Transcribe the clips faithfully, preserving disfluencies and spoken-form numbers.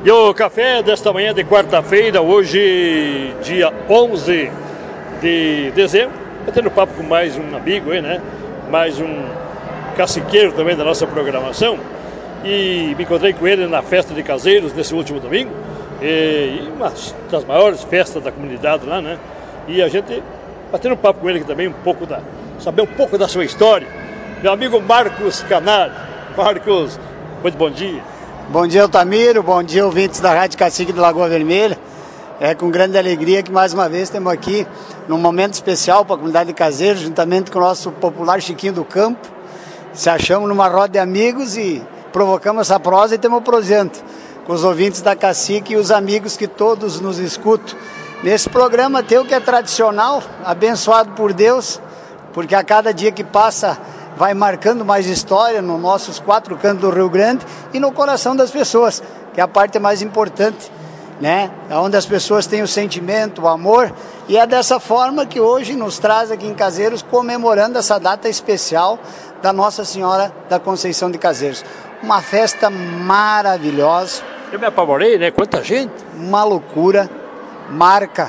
E o café desta manhã de quarta-feira, hoje, dia onze de dezembro, batendo papo com mais um amigo aí, né? Mais um caciqueiro também da nossa programação. E me encontrei com ele na festa de caseiros nesse último domingo. E uma das maiores festas da comunidade lá, né? E a gente batendo papo com ele aqui também, um pouco da, saber um pouco da sua história. Meu amigo Marcos Canário. Marcos, muito bom dia. Bom dia, Altamiro. Bom dia, ouvintes da Rádio Cacique de Lagoa Vermelha. É com grande alegria que mais uma vez estamos aqui num momento especial para a comunidade de Caseiros, juntamente com o nosso popular Chiquinho do Campo. Se achamos numa roda de amigos e provocamos essa prosa e estamos prosendo com os ouvintes da Cacique e os amigos que todos nos escutam. Nesse programa teu que é tradicional, abençoado por Deus, porque a cada dia que passa vai marcando mais história nos nossos quatro cantos do Rio Grande e no coração das pessoas, que é a parte mais importante, né? É onde as pessoas têm o sentimento, o amor, e é dessa forma que hoje nos traz aqui em Caseiros, comemorando essa data especial da Nossa Senhora da Conceição de Caseiros. Uma festa maravilhosa. Eu me apavorei, né? Quanta gente. Uma loucura, marca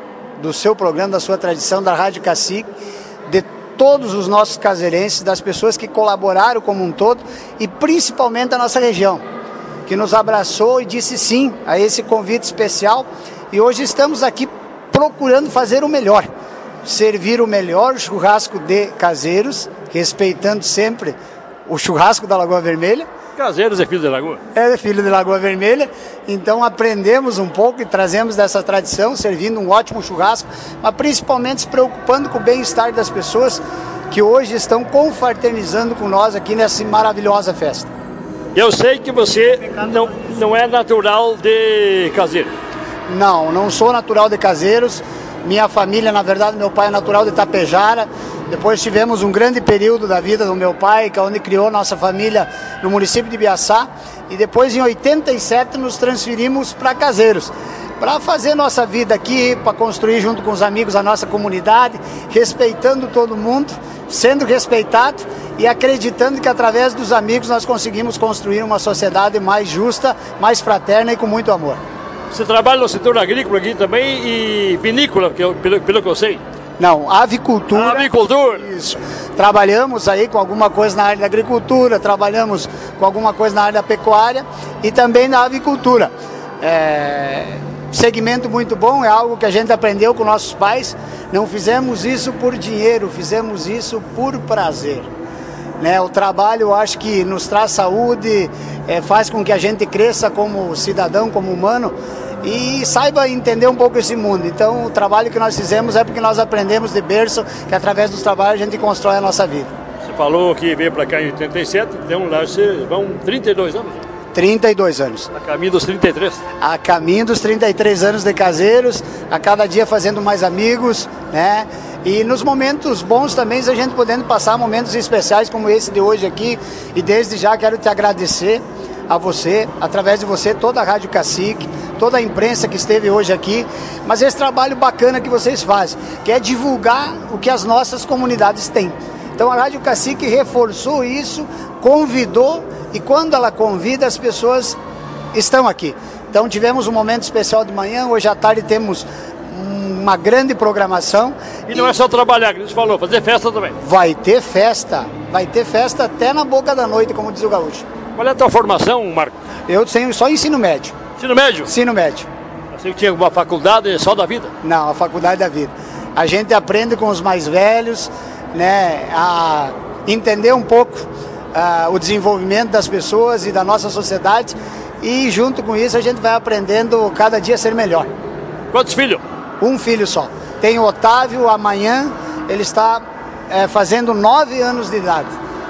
do seu programa, da sua tradição, da Rádio Cacique, de todos os nossos caseirenses, das pessoas que colaboraram como um todo e principalmente a nossa região, que nos abraçou e disse sim a esse convite especial. E hoje estamos aqui procurando fazer o melhor, servir o melhor churrasco de Caseiros, respeitando sempre o churrasco da Lagoa Vermelha. Caseiros é filho de Lagoa. É filho de Lagoa Vermelha, então aprendemos um pouco e trazemos dessa tradição, servindo um ótimo churrasco, mas principalmente se preocupando com o bem-estar das pessoas que hoje estão confraternizando com nós aqui nessa maravilhosa festa. Eu sei que você não, não é natural de Caseiros. Não, não sou natural de Caseiros. Minha família, na verdade, meu pai é natural de Tapejara. Depois tivemos um grande período da vida do meu pai, que é onde criou nossa família no município de Ibiaçá. E depois, em oitenta e sete, nos transferimos para Caseiros, para fazer nossa vida aqui, para construir junto com os amigos a nossa comunidade, respeitando todo mundo, sendo respeitado e acreditando que através dos amigos nós conseguimos construir uma sociedade mais justa, mais fraterna e com muito amor. Você trabalha no setor agrícola aqui também e vinícola, pelo, pelo que eu sei? Não, avicultura. Avicultura. Isso. Trabalhamos aí com alguma coisa na área da agricultura, trabalhamos com alguma coisa na área da pecuária e também na avicultura. É... Segmento muito bom, é algo que a gente aprendeu com nossos pais. Não fizemos isso por dinheiro, fizemos isso por prazer. Né? O trabalho, eu acho que nos traz saúde, é, faz com que a gente cresça como cidadão, como humano e saiba entender um pouco esse mundo. Então o trabalho que nós fizemos é porque nós aprendemos de berço que através dos trabalhos a gente constrói a nossa vida. Você falou que veio para cá em oitenta e sete, então lá vocês vão trinta e dois anos? trinta e dois anos. A caminho dos trinta e três? A caminho dos trinta e três anos de Caseiros, a cada dia fazendo mais amigos, né? E nos momentos bons também, a gente podendo passar momentos especiais como esse de hoje aqui. E desde já quero te agradecer a você, através de você, toda a Rádio Cacique, toda a imprensa que esteve hoje aqui, mas esse trabalho bacana que vocês fazem, que é divulgar o que as nossas comunidades têm. Então a Rádio Cacique reforçou isso, convidou, e quando ela convida, as pessoas estão aqui. Então tivemos um momento especial de manhã, hoje à tarde temos uma grande programação. E não e... é só trabalhar, que você falou, fazer festa também. Vai ter festa, vai ter festa até na boca da noite, como diz o gaúcho. Qual é a tua formação, Marco? Eu tenho só ensino médio. Ensino médio? Ensino médio. Você tinha alguma faculdade só da vida? Não, a faculdade da vida. A gente aprende com os mais velhos, né, a entender um pouco uh, o desenvolvimento das pessoas e da nossa sociedade, e junto com isso a gente vai aprendendo cada dia a ser melhor. Quantos filhos? Um filho só. Tem o Otávio, amanhã ele está é, fazendo nove anos de idade.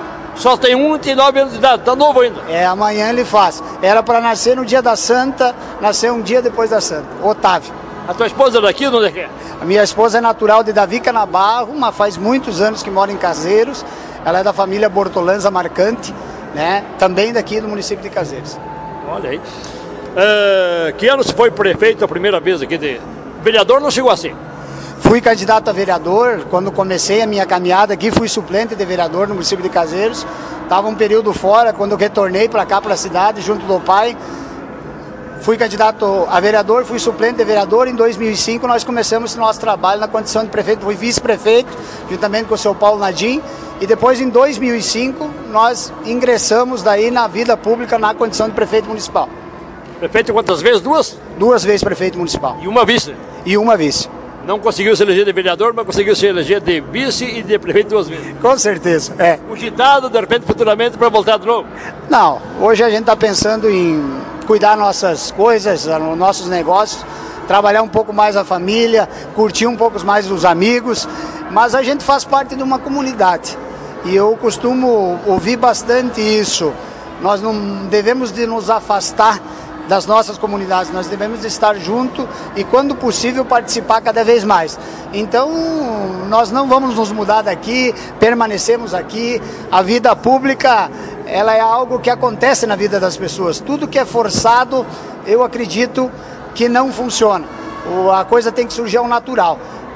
Só tem um e tem nove anos de idade, tá novo ainda. É, amanhã ele faz. Era para nascer no dia da Santa, nasceu um dia depois da Santa. Otávio. A tua esposa é daqui, onde é que é? A minha esposa é natural de Davi Canabarro, mas faz muitos anos que mora em Caseiros. Ela é da família Bortolanza Marcante, né? Também daqui do município de Caseiros. Olha aí. Uh, que ano você foi prefeito a primeira vez aqui de... Vereador não chegou assim? Fui candidato a vereador, quando comecei a minha caminhada aqui, fui suplente de vereador no município de Caseiros. Estava um período fora, quando eu retornei para cá, para a cidade, junto do pai, fui candidato a vereador, fui suplente de vereador. Em dois mil e cinco nós começamos nosso trabalho na condição de prefeito, fui vice-prefeito, juntamente com o seu Paulo Nadim, e depois em dois mil e cinco nós ingressamos daí na vida pública na condição de prefeito municipal. Prefeito quantas vezes? Duas? Duas vezes prefeito municipal. E uma vice? E uma vice. Não conseguiu se eleger de vereador, mas conseguiu se eleger de vice e de prefeito duas vezes. Com certeza, é. O ditado, de repente, futuramente, para voltar de novo? Não, hoje a gente está pensando em cuidar nossas coisas, nossos negócios, trabalhar um pouco mais a família, curtir um pouco mais os amigos, mas a gente faz parte de uma comunidade e eu costumo ouvir bastante isso. Nós não devemos de nos afastar das nossas comunidades, nós devemos estar junto e, quando possível, participar cada vez mais. Então, nós não vamos nos mudar daqui, permanecemos aqui. A vida pública, ela é algo que acontece na vida das pessoas. Tudo que é forçado, eu acredito que não funciona. A coisa tem que surgir ao natural.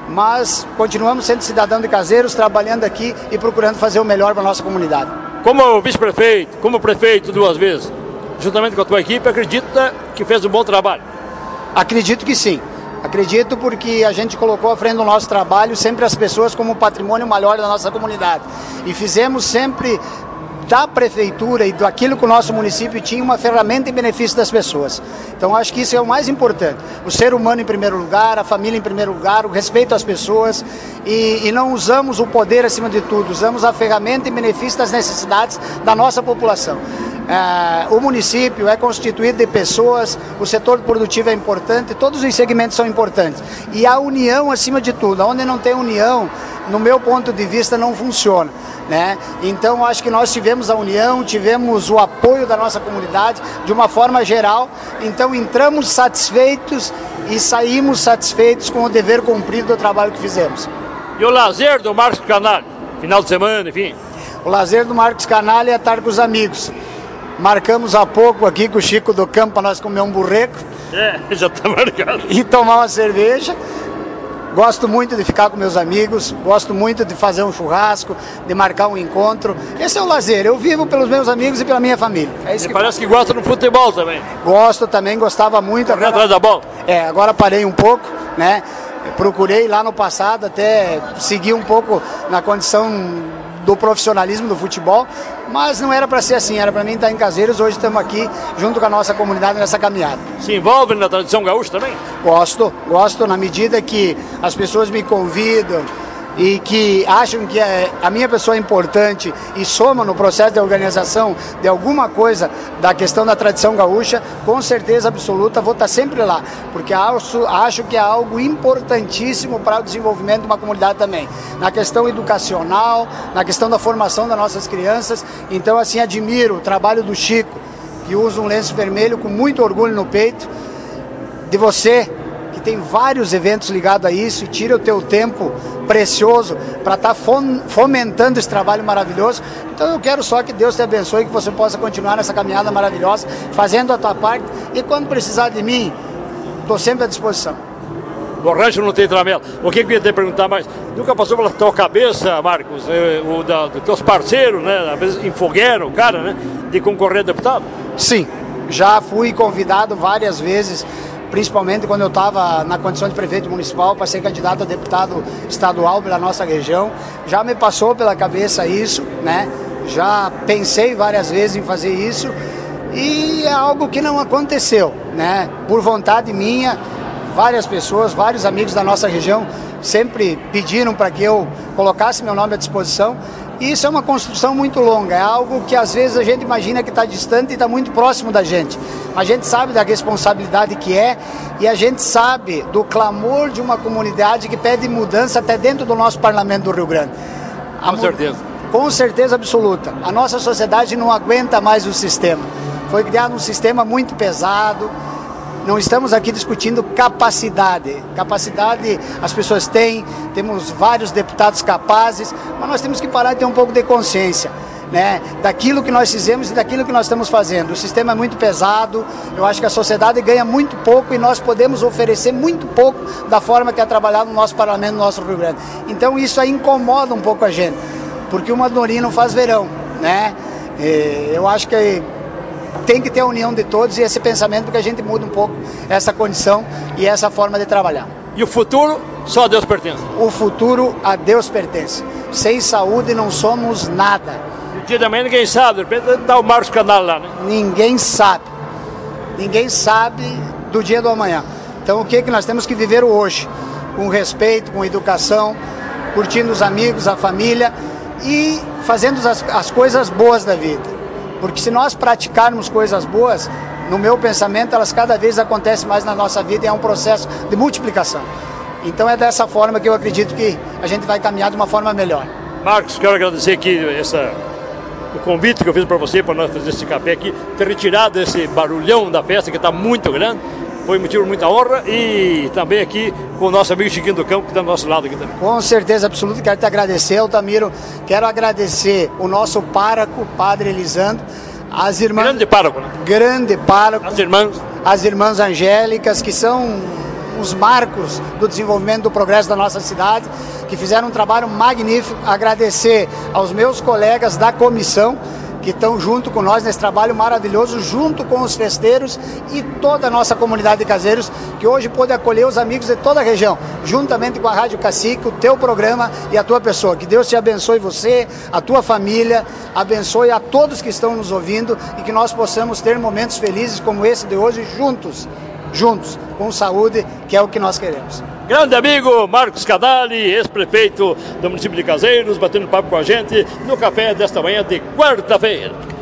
Mas continuamos sendo cidadãos de Caseiros, trabalhando aqui e procurando fazer o melhor para a nossa comunidade. Como vice-prefeito, como prefeito duas vezes, juntamente com a tua equipe, acredita que fez um bom trabalho? Acredito que sim. Acredito porque a gente colocou à frente do nosso trabalho sempre as pessoas como um patrimônio maior da nossa comunidade. E fizemos sempre da prefeitura e daquilo que o nosso município tinha uma ferramenta em benefício das pessoas. Então acho que isso é o mais importante. O ser humano em primeiro lugar, a família em primeiro lugar, o respeito às pessoas e, e não usamos o poder acima de tudo, usamos a ferramenta em benefício das necessidades da nossa população. É, o município é constituído de pessoas, o setor produtivo é importante, todos os segmentos são importantes. E a união acima de tudo, onde não tem união, no meu ponto de vista, não funciona, né? Então acho que nós tivemos a união, tivemos o apoio da nossa comunidade de uma forma geral, então entramos satisfeitos e saímos satisfeitos com o dever cumprido do trabalho que fizemos. E o lazer do Marcos Canalha, final de semana, enfim? O lazer do Marcos Canalha é estar com os amigos. Marcamos há pouco aqui com o Chico do Campo para nós comer um burreco. É, já está marcado. E tomar uma cerveja. Gosto muito de ficar com meus amigos, gosto muito de fazer um churrasco, de marcar um encontro. Esse é o lazer, eu vivo pelos meus amigos e pela minha família. É isso que parece que gosta do futebol também. Gosto também, gostava muito. Agora, atrás da bola? É, agora parei um pouco, né? Procurei lá no passado até seguir um pouco na condição do profissionalismo do futebol, mas não era para ser assim, era para mim estar em Caseiros. Hoje estamos aqui junto com a nossa comunidade nessa caminhada. Se envolve na tradição gaúcha também? Gosto, gosto na medida que as pessoas me convidam e que acham que a minha pessoa é importante e soma no processo de organização de alguma coisa da questão da tradição gaúcha, com certeza absoluta vou estar sempre lá, porque acho, acho que é algo importantíssimo para o desenvolvimento de uma comunidade também, na questão educacional, na questão da formação das nossas crianças. Então assim, admiro o trabalho do Chico, que usa um lenço vermelho com muito orgulho no peito, de você, que tem vários eventos ligados a isso e tira o teu tempo precioso para estar fomentando esse trabalho maravilhoso. Então eu quero só que Deus te abençoe e que você possa continuar nessa caminhada maravilhosa, fazendo a tua parte, e quando precisar de mim, estou sempre à disposição. Borracha não tem tramela. O que eu ia te perguntar mais? Nunca passou pela tua cabeça, Marcos, o da, dos teus parceiros, né? Às vezes enfogueram o cara, né? De concorrer a deputado? Sim, já fui convidado várias vezes, principalmente quando eu estava na condição de prefeito municipal para ser candidato a deputado estadual pela nossa região. Já me passou pela cabeça isso, né? Já pensei várias vezes em fazer isso e é algo que não aconteceu, né? Por vontade minha, várias pessoas, vários amigos da nossa região sempre pediram para que eu colocasse meu nome à disposição. E isso é uma construção muito longa, é algo que às vezes a gente imagina que está distante e está muito próximo da gente. A gente sabe da responsabilidade que é e a gente sabe do clamor de uma comunidade que pede mudança até dentro do nosso parlamento do Rio Grande. A com certeza. Com certeza absoluta. A nossa sociedade não aguenta mais o sistema. Foi criado um sistema muito pesado. Não estamos aqui discutindo capacidade. Capacidade as pessoas têm, temos vários deputados capazes, mas nós temos que parar de ter um pouco de consciência, né, daquilo que nós fizemos e daquilo que nós estamos fazendo. O sistema é muito pesado, eu acho que a sociedade ganha muito pouco e nós podemos oferecer muito pouco da forma que é trabalhado no nosso parlamento, no nosso Rio Grande. Então isso aí incomoda um pouco a gente, porque uma andorinha não faz verão, né? Eu acho que tem que ter a união de todos e esse pensamento, porque a gente muda um pouco essa condição e essa forma de trabalhar. E o futuro só a Deus pertence? O futuro a Deus pertence. Sem saúde não somos nada. No dia da manhã ninguém sabe, de repente dá o Marcos Canal lá, né? Ninguém sabe. Ninguém sabe do dia do amanhã. Então o que, que nós temos que viver hoje? Com respeito, com educação, curtindo os amigos, a família e fazendo as, as coisas boas da vida. Porque se nós praticarmos coisas boas, no meu pensamento, elas cada vez acontecem mais na nossa vida e é um processo de multiplicação. Então é dessa forma que eu acredito que a gente vai caminhar de uma forma melhor. Marcos, quero agradecer aqui essa, o convite que eu fiz para você, para nós fazer esse café aqui, ter retirado esse barulhão da festa que está muito grande. Foi motivo de muita honra e também aqui com o nosso amigo Chiquinho do Campo, que está do nosso lado aqui também. Com certeza absoluta, quero te agradecer, Altamiro. Quero agradecer o nosso pároco, Padre Elisandro, as irmãs... Grande pároco, né? Grande pároco. As irmãs. As irmãs angélicas, que são os marcos do desenvolvimento do progresso da nossa cidade, que fizeram um trabalho magnífico. Agradecer aos meus colegas da comissão, que estão junto com nós nesse trabalho maravilhoso, junto com os festeiros e toda a nossa comunidade de caseiros, que hoje pôde acolher os amigos de toda a região, juntamente com a Rádio Cacique, o teu programa e a tua pessoa. Que Deus te abençoe você, a tua família, abençoe a todos que estão nos ouvindo e que nós possamos ter momentos felizes como esse de hoje, juntos, juntos, com saúde, que é o que nós queremos. Grande amigo Marcos Canali, ex-prefeito do município de Caseiros, batendo papo com a gente no café desta manhã de quarta-feira.